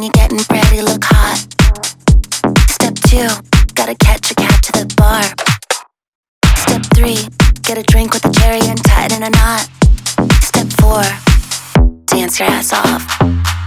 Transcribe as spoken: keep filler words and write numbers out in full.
when you're getting ready, look hot. Step two, gotta catch a cab to the bar. Step three, get a drink with a cherry and tie it in a knot. Step four, dance your ass off.